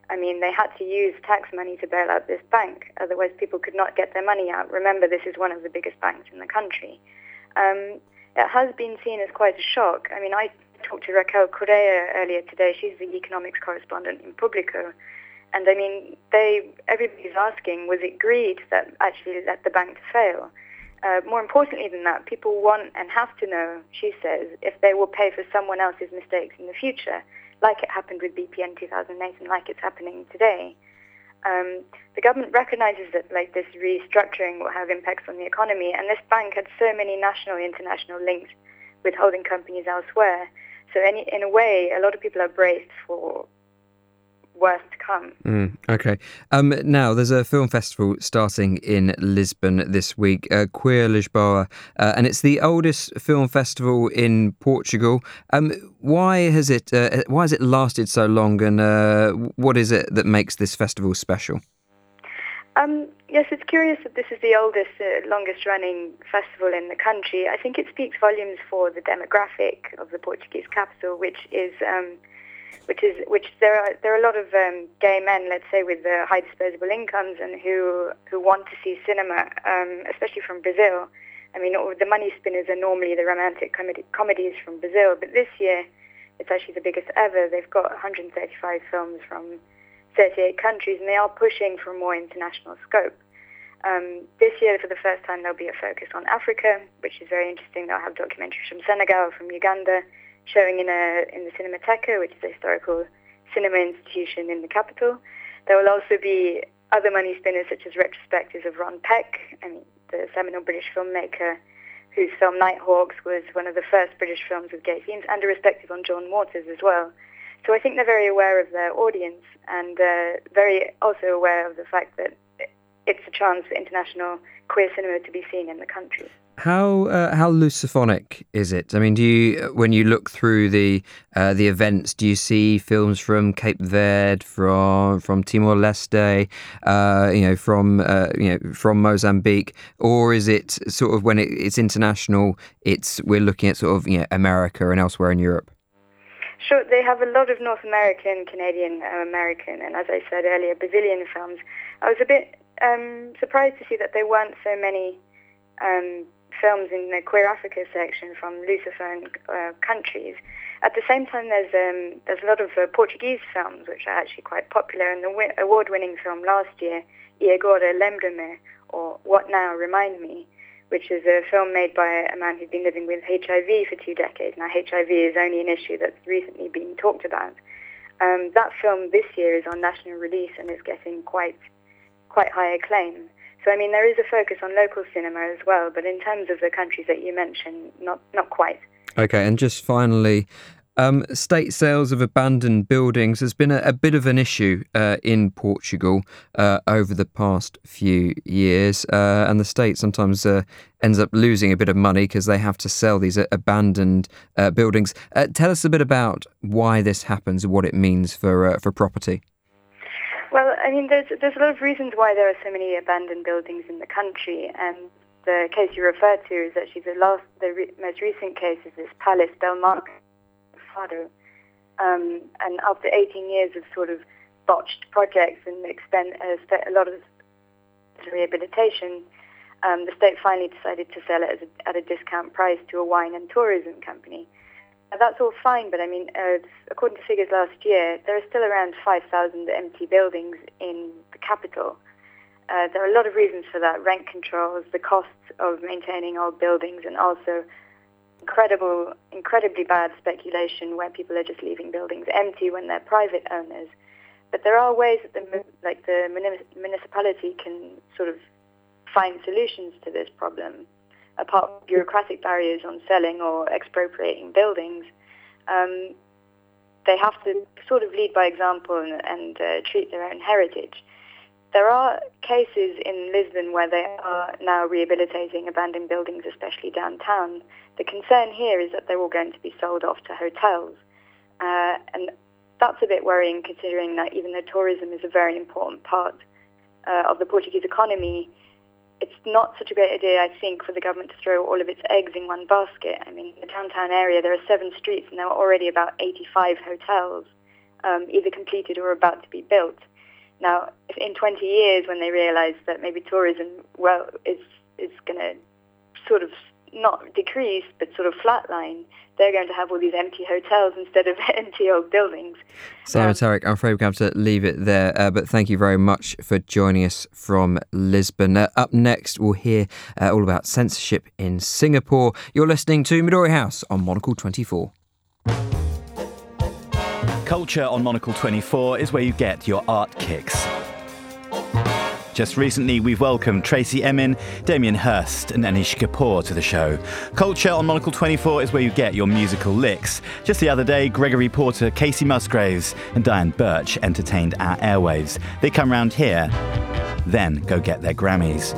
I mean, they had to use tax money to bail out this bank. Otherwise, people could not get their money out. Remember, this is one of the biggest banks in the country. It has been seen as quite a shock. I mean, I talked to Raquel Correa earlier today. She's the economics correspondent in Publico. And I mean, everybody's asking, was it greed that actually led the bank to fail? More importantly than that, people want and have to know, she says, if they will pay for someone else's mistakes in the future, like it happened with BP in 2008 and like it's happening today. The government recognizes that like this restructuring will have impacts on the economy, and this bank had so many national and international links with holding companies elsewhere. So in a way, a lot of people are braced for worse to come. Okay. Now, there's a film festival starting in Lisbon this week, Queer Lisboa, and it's the oldest film festival in Portugal. Why has it lasted so long, and what is it that makes this festival special? Yes, it's curious that this is the oldest, longest-running festival in the country. I think it speaks volumes for the demographic of the Portuguese capital, which there are a lot of gay men, let's say, with high disposable incomes and who want to see cinema, especially from Brazil. I mean, the money spinners are normally the romantic comedies from Brazil, but this year it's actually the biggest ever. They've got 135 films from 38 countries, and they are pushing for a more international scope. This year, for the first time, there'll be a focus on Africa, which is very interesting. They'll have documentaries from Senegal, from Uganda, showing in the Cinemateca, which is a historical cinema institution in the capital. There will also be other money spinners, such as retrospectives of Ron Peck, the seminal British filmmaker whose film Nighthawks was one of the first British films with gay themes, and a retrospective on John Waters as well. So I think they're very aware of their audience, and very also aware of the fact that it's a chance for international queer cinema to be seen in the country. How Lusophonic is it? I mean, when you look through the events, do you see films from Cape Verde, from Timor-Leste, from Mozambique, or is it sort of when it's international, we're looking at sort of America and elsewhere in Europe? Sure, they have a lot of North American, Canadian, American, and as I said earlier, Brazilian films. I was a bit surprised to see that there weren't so many films in the Queer Africa section from Lusophone countries. At the same time, there's a lot of Portuguese films which are actually quite popular, and the award-winning film last year, E Agora Lembra-me, or What Now, Remind Me, which is a film made by a man who'd been living with HIV for 2 decades. Now, HIV is only an issue that's recently been talked about. That film this year is on national release and is getting quite high acclaim. So, I mean, there is a focus on local cinema as well, but in terms of the countries that you mentioned, not quite. Okay, and just finally, state sales of abandoned buildings has been a bit of an issue in Portugal over the past few years, and the state sometimes ends up losing a bit of money because they have to sell these abandoned buildings. Tell us a bit about why this happens and what it means for property. Well, I mean, there's a lot of reasons why there are so many abandoned buildings in the country, and the case you referred to is actually the most recent case is this Palace Belmarco. And after 18 years of sort of botched projects and a lot of rehabilitation, the state finally decided to sell it at a discount price to a wine and tourism company. Now, that's all fine, but I mean, according to figures last year, there are still around 5,000 empty buildings in the capital. There are a lot of reasons for that: rent controls, the costs of maintaining old buildings, and also incredibly bad speculation where people are just leaving buildings empty when they're private owners. But there are ways that the municipality can sort of find solutions to this problem. Apart from bureaucratic barriers on selling or expropriating buildings, they have to sort of lead by example and treat their own heritage. There are cases in Lisbon where they are now rehabilitating abandoned buildings, especially downtown. The concern here is that they're all going to be sold off to hotels. And that's a bit worrying, considering that even though tourism is a very important part of the Portuguese economy, it's not such a great idea, I think, for the government to throw all of its eggs in one basket. I mean, in the downtown area, there are 7 streets, and there are already about 85 hotels. either completed or about to be built. Now, if in 20 years, when they realise that maybe tourism, is going to sort of not decrease, but sort of flatline, they're going to have all these empty hotels instead of empty old buildings. Sarah Tarek, I'm afraid we're going to have to leave it there, but thank you very much for joining us from Lisbon. Up next, we'll hear all about censorship in Singapore. You're listening to Midori House on Monocle 24. Culture on Monocle 24 is where you get your art kicks. Just recently, we've welcomed Tracy Emin, Damien Hirst and Anish Kapoor to the show. Culture on Monocle 24 is where you get your musical licks. Just the other day, Gregory Porter, Casey Musgraves and Diane Birch entertained our airwaves. They come round here, then go get their Grammys.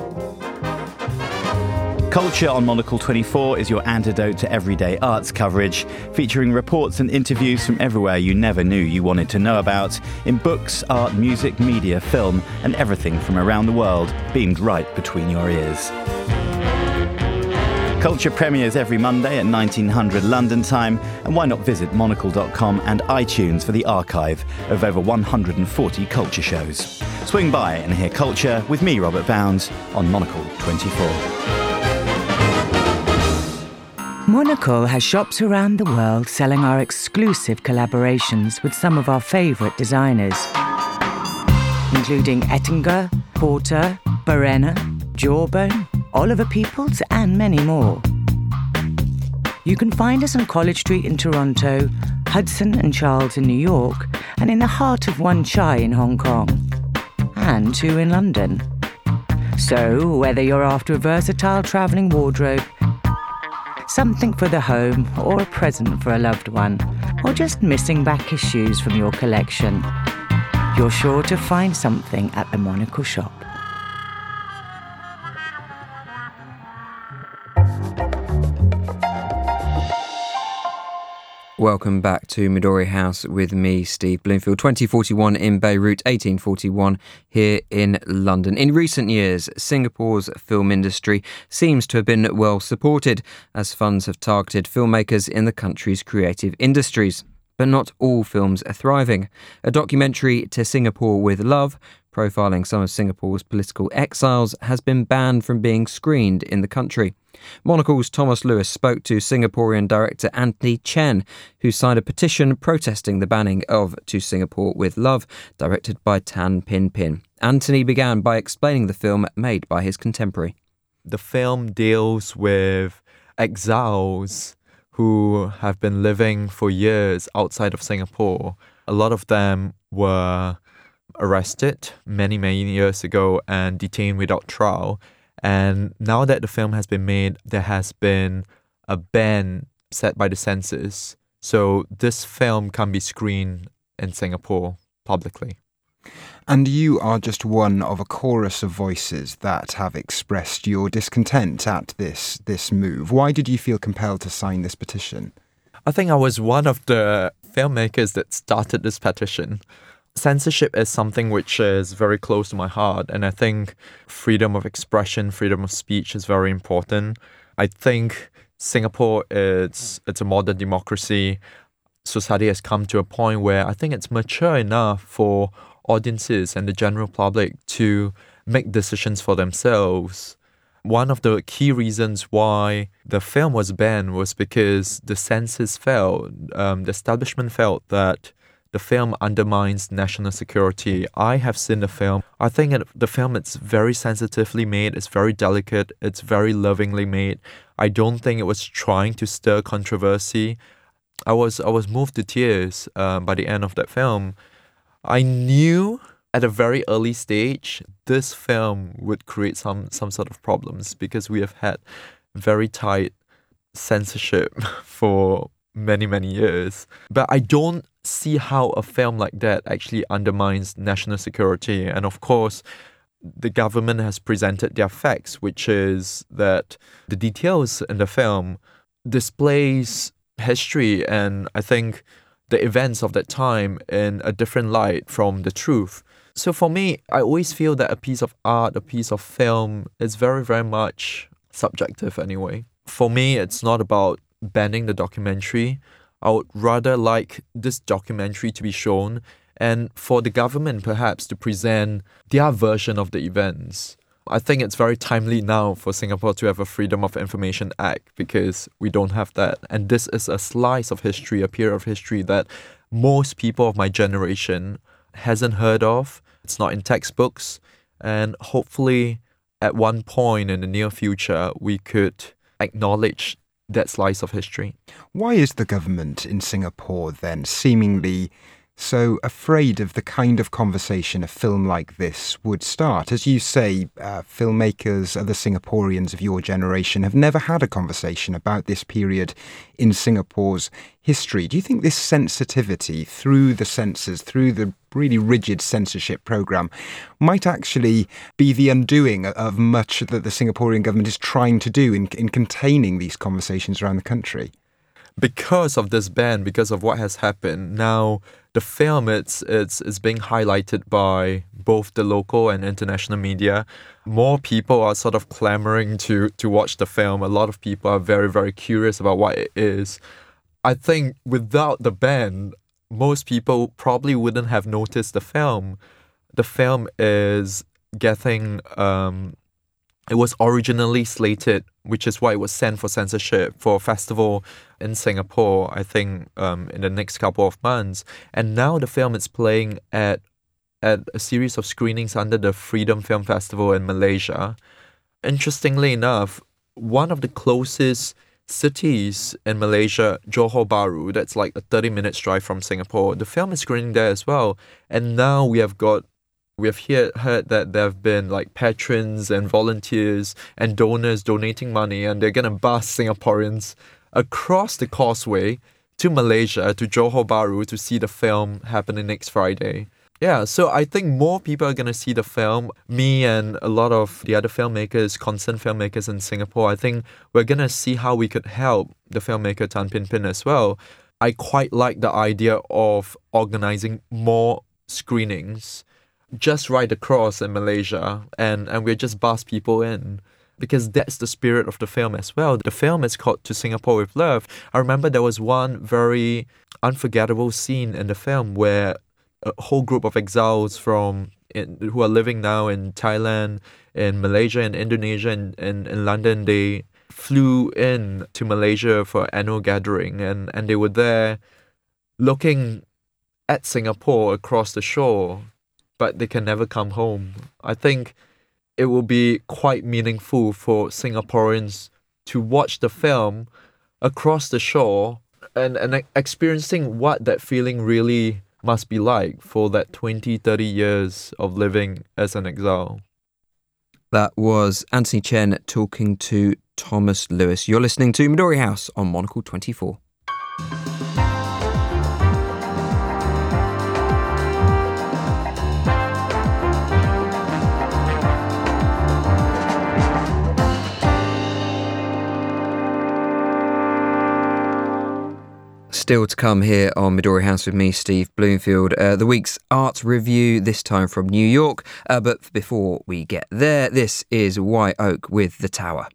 Culture on Monocle 24 is your antidote to everyday arts coverage, featuring reports and interviews from everywhere you never knew you wanted to know about, in books, art, music, media, film, and everything from around the world, beamed right between your ears. Culture premieres every Monday at 1900 London time, and why not visit monocle.com and iTunes for the archive of over 140 culture shows. Swing by and hear Culture with me, Robert Bounds, on Monocle 24. Monocle has shops around the world selling our exclusive collaborations with some of our favourite designers, including Ettinger, Porter, Barena, Jawbone, Oliver Peoples and many more. You can find us on College Street in Toronto, Hudson and Charles in New York, and in the heart of Wan Chai in Hong Kong, and 2 in London. So, whether you're after a versatile travelling wardrobe, something for the home, or a present for a loved one, or just missing back issues from your collection, you're sure to find something at the Monocle shop. Welcome back to Midori House with me, Steve Bloomfield. 2041 in Beirut, 1841 here in London. In recent years, Singapore's film industry seems to have been well supported as funds have targeted filmmakers in the country's creative industries. But not all films are thriving. A documentary, To Singapore with Love, profiling some of Singapore's political exiles, has been banned from being screened in the country. Monocle's Thomas Lewis spoke to Singaporean director Anthony Chen, who signed a petition protesting the banning of To Singapore with Love, directed by Tan Pin Pin. Anthony began by explaining the film made by his contemporary. The film deals with exiles who have been living for years outside of Singapore. A lot of them were arrested many years ago and detained without trial. And now that the film has been made, there has been a ban set by the censors. So this film can't be screened in Singapore publicly. And you are just one of a chorus of voices that have expressed your discontent at this move. Why did you feel compelled to sign this petition? I think I was one of the filmmakers that started this petition. Censorship is something which is very close to my heart, and I think freedom of expression, freedom of speech is very important. I think Singapore it's a modern democracy. Society has come to a point where I think it's mature enough for audiences and the general public to make decisions for themselves. One of the key reasons why the film was banned was because the censors felt, the establishment felt that the film undermines national security. I have seen the film. I think the film, it's very sensitively made, it's very delicate, it's very lovingly made. I don't think it was trying to stir controversy. I was moved to tears by the end of that film. I knew at a very early stage this film would create some sort of problems because we have had very tight censorship for many years. But I don't see how a film like that actually undermines national security. And of course, the government has presented their facts, which is that the details in the film displays history and I think the events of that time in a different light from the truth. So for me, I always feel that a piece of art, a piece of film is very much subjective anyway. For me, it's not about banning the documentary. I would rather like this documentary to be shown and for the government perhaps to present their version of the events. I think it's very timely now for Singapore to have a Freedom of Information Act because we don't have that. And this is a slice of history, a period of history that most people of my generation hasn't heard of. It's not in textbooks. And hopefully at one point in the near future, we could acknowledge that slice of history. Why is the government in Singapore then seemingly so afraid of the kind of conversation a film like this would start? As you say, filmmakers, other Singaporeans of your generation have never had a conversation about this period in Singapore's history. Do you think this sensitivity through the censors, through the really rigid censorship program, might actually be the undoing of much that the Singaporean government is trying to do in containing these conversations around the country? Because of this ban, because of what has happened, now the film it's being highlighted by both the local and international media. More people are sort of clamoring to watch the film. A lot of people are very, very curious about what it is. I think without the ban, most people probably wouldn't have noticed the film. The film is getting... It was originally slated, which is why it was sent for censorship, for a festival in Singapore, I think, in the next couple of months. And now the film is playing at a series of screenings under the Freedom Film Festival in Malaysia. Interestingly enough, one of the closest cities in Malaysia, Johor Bahru, that's like a 30-minute drive from Singapore, the film is screening there as well. And now we have heard that there have been like patrons and volunteers and donors donating money, and they're going to bus Singaporeans across the causeway to Malaysia, to Johor Bahru, to see the film happening next Friday. Yeah, so I think more people are going to see the film. Me and a lot of the other filmmakers, concerned filmmakers in Singapore, I think we're going to see how we could help the filmmaker Tan Pin Pin as well. I quite like the idea of organising more screenings just right across in Malaysia, and we just bus people in, because that's the spirit of the film as well. The film is called To Singapore With Love. I remember there was one very unforgettable scene in the film where a whole group of exiles who are living now in Thailand, in Malaysia, in Indonesia, and in London, they flew in to Malaysia for an annual gathering, and they were there looking at Singapore across the shore, but they can never come home. I think it will be quite meaningful for Singaporeans to watch the film across the shore and experiencing what that feeling really must be like for that 20, 30 years of living as an exile. That was Anthony Chen talking to Thomas Lewis. You're listening to Midori House on Monocle 24. Still to come here on Midori House with me, Steve Bloomfield. The week's art review, this time from New York. But before we get there, this is White Oak with The Tower.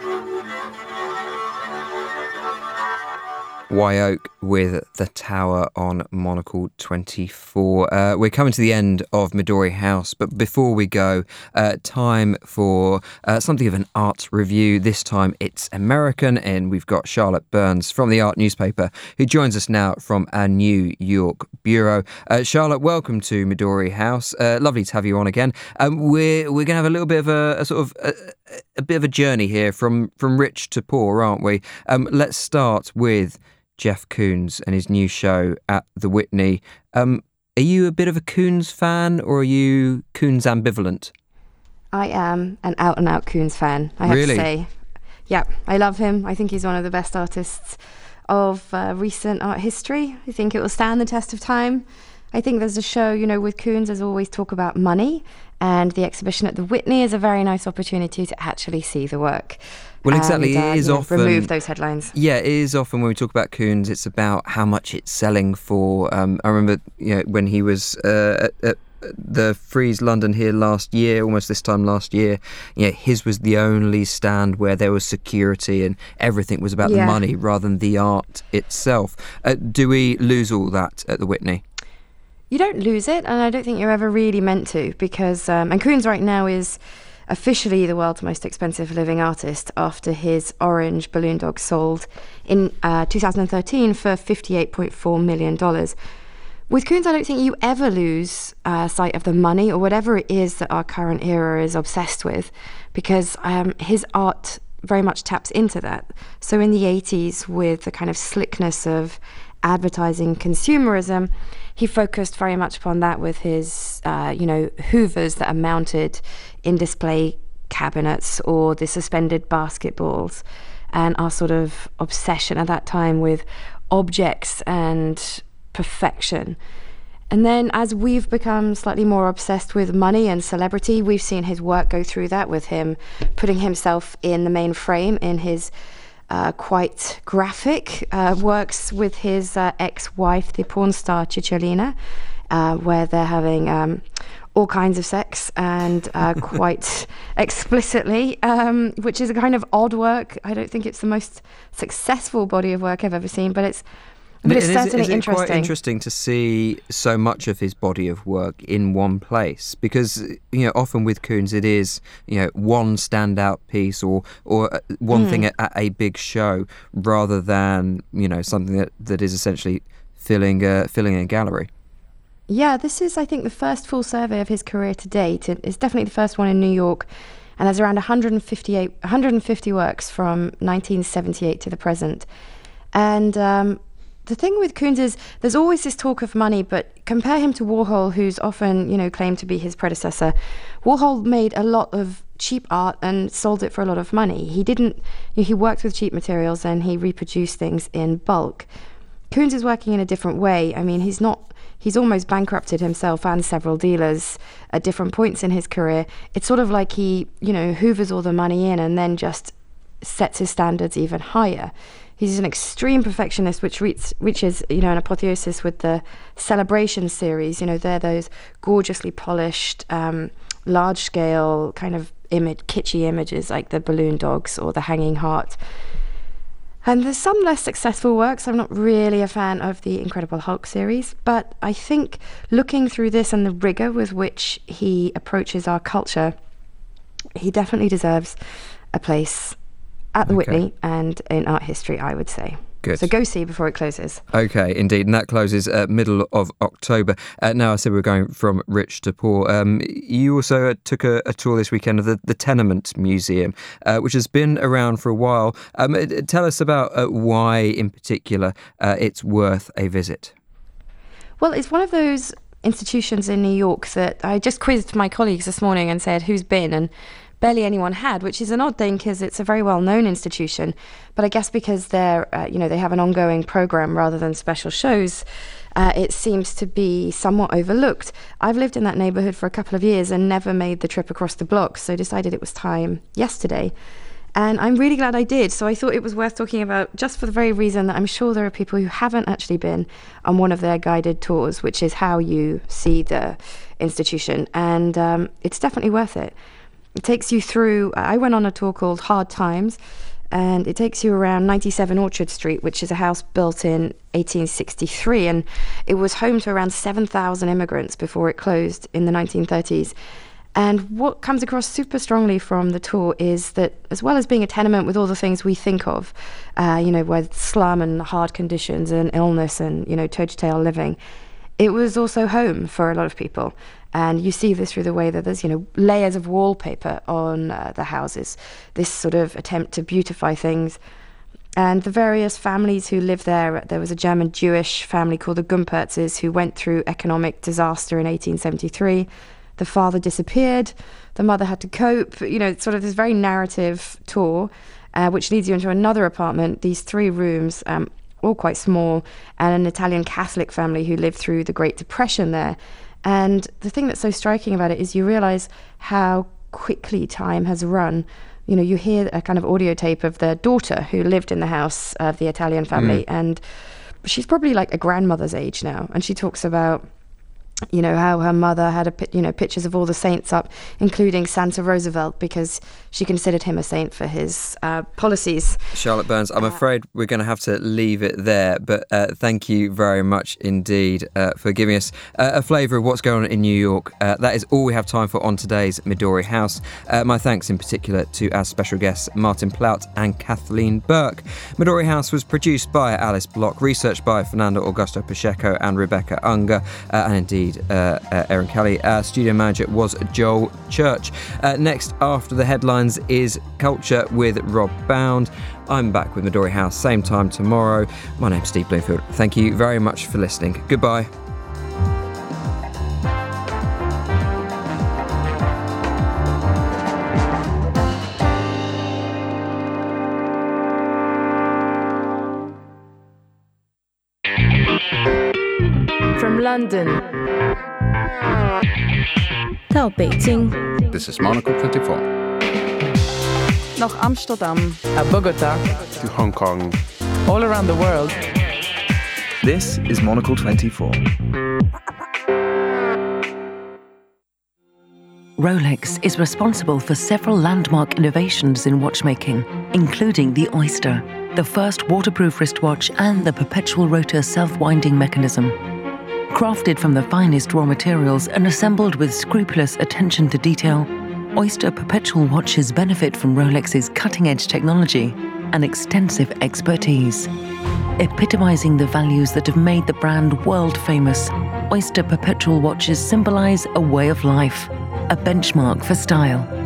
White Oak with The Tower on Monocle 24. We're coming to the end of Midori House, but before we go, time for something of an art review. This time it's American, and we've got Charlotte Burns from the Art Newspaper, who joins us now from our New York bureau. Charlotte, welcome to Midori House. Lovely to have you on again. We're going to have a little bit of a bit of a journey here from rich to poor, aren't we? Let's start with Jeff Koons and his new show at the Whitney. Are you a bit of a Koons fan, or are you Koons ambivalent? I am an out-and-out Koons fan, I have to say. Yeah, I love him. I think he's one of the best artists of recent art history. I think it will stand the test of time. I think there's a show, with Koons, there's always talk about money, and the exhibition at the Whitney is a very nice opportunity to actually see the work. Well, exactly. It is often remove those headlines. Yeah, it is often when we talk about Koons, it's about how much it's selling for. I remember, when he was at the Frieze London here last year, almost this time last year, his was the only stand where there was security and everything was about the money rather than the art itself. Do we lose all that at the Whitney? You don't lose it, and I don't think you're ever really meant to, because and Koons right now is officially the world's most expensive living artist after his orange balloon dog sold in 2013 for $58.4 million. With Koons, I don't think you ever lose sight of the money or whatever it is that our current era is obsessed with, because his art very much taps into that. So in the 80s, with the kind of slickness of advertising consumerism, he focused very much upon that with his, Hoovers that are mounted in display cabinets or the suspended basketballs, and our sort of obsession at that time with objects and perfection. And then as we've become slightly more obsessed with money and celebrity, we've seen his work go through that, with him putting himself in the main frame in his quite graphic works with his ex-wife, the porn star Cicciolina, where they're having all kinds of sex and quite explicitly, which is a kind of odd work. I don't think it's the most successful body of work I've ever seen, but it's certainly interesting. Quite interesting to see so much of his body of work in one place, because often with Koons it is one standout piece or one thing at a big show, rather than something that is essentially filling a gallery. Yeah, this is, I think, the first full survey of his career to date. It's definitely the first one in New York, and there's around 150 works from 1978 to the present. And the thing with Koons is there's always this talk of money, but compare him to Warhol, who's often, claimed to be his predecessor. Warhol made a lot of cheap art and sold it for a lot of money. He worked with cheap materials and he reproduced things in bulk. Koons is working in a different way. I mean, he's almost bankrupted himself and several dealers at different points in his career. It's sort of like he, hoovers all the money in and then just sets his standards even higher. He's an extreme perfectionist, which reaches, an apotheosis with the Celebration series. They're those gorgeously polished, large-scale kind of kitschy images like the balloon dogs or the hanging heart. And there's some less successful works. I'm not really a fan of the Incredible Hulk series, but I think looking through this and the rigor with which he approaches our culture, he definitely deserves a place at the Whitney and in art history, I would say. Good. So go see before it closes. Okay, indeed. And that closes middle of October. Now, I said we were going from rich to poor. You also took a tour this weekend of the Tenement Museum, which has been around for a while. Tell us about why, in particular, it's worth a visit. Well, it's one of those institutions in New York that I just quizzed my colleagues this morning and said, who's been? And barely anyone had, which is an odd thing because it's a very well-known institution. But I guess because they're, they have an ongoing program rather than special shows, it seems to be somewhat overlooked. I've lived in that neighborhood for a couple of years and never made the trip across the block, so decided it was time yesterday. And I'm really glad I did. So I thought it was worth talking about, just for the very reason that I'm sure there are people who haven't actually been on one of their guided tours, which is how you see the institution. And it's definitely worth it. It takes you through, I went on a tour called Hard Times, and it takes you around 97 Orchard Street, which is a house built in 1863, and it was home to around 7,000 immigrants before it closed in the 1930s. And what comes across super strongly from the tour is that, as well as being a tenement with all the things we think of, with slum and hard conditions and illness and, toe-to-tail living, it was also home for a lot of people. And you see this through the way that there's, layers of wallpaper on the houses, this sort of attempt to beautify things. And the various families who live there was a German Jewish family called the Gumpertzes who went through economic disaster in 1873. The father disappeared, the mother had to cope, it's sort of this very narrative tour, which leads you into another apartment, these 3 rooms, all quite small, and an Italian Catholic family who lived through the Great Depression there. And the thing that's so striking about it is you realize how quickly time has run. You hear a kind of audio tape of the daughter who lived in the house of the Italian family, and she's probably like a grandmother's age now. And she talks about how her mother had pictures of all the saints up, including Santa Roosevelt, because she considered him a saint for his policies. Charlotte Burns, I'm afraid we're going to have to leave it there, but thank you very much indeed for giving us a flavour of what's going on in New York. That is all we have time for on today's Midori House. My thanks in particular to our special guests Martin Plaut and Kathleen Burke. Midori House was produced by Alice Block, researched by Fernando Augusto Pacheco and Rebecca Unger, and indeed Erin Kelly. Our studio manager was Joel Church. Next, after the headlines, is Culture with Rob Bound. I'm back with Midori House, same time tomorrow. My name's Steve Bloomfield. Thank you very much for listening. Goodbye. From London到北京 This is Monocle 24. Nach Amsterdam, Bogota, to Hong Kong, all around the world. This is Monocle 24. Rolex is responsible for several landmark innovations in watchmaking, including the Oyster, the first waterproof wristwatch, and the perpetual rotor self-winding mechanism. Crafted from the finest raw materials and assembled with scrupulous attention to detail, Oyster perpetual watches benefit from Rolex's cutting-edge technology and extensive expertise. Epitomizing the values that have made the brand world-famous, Oyster perpetual watches symbolize a way of life, a benchmark for style.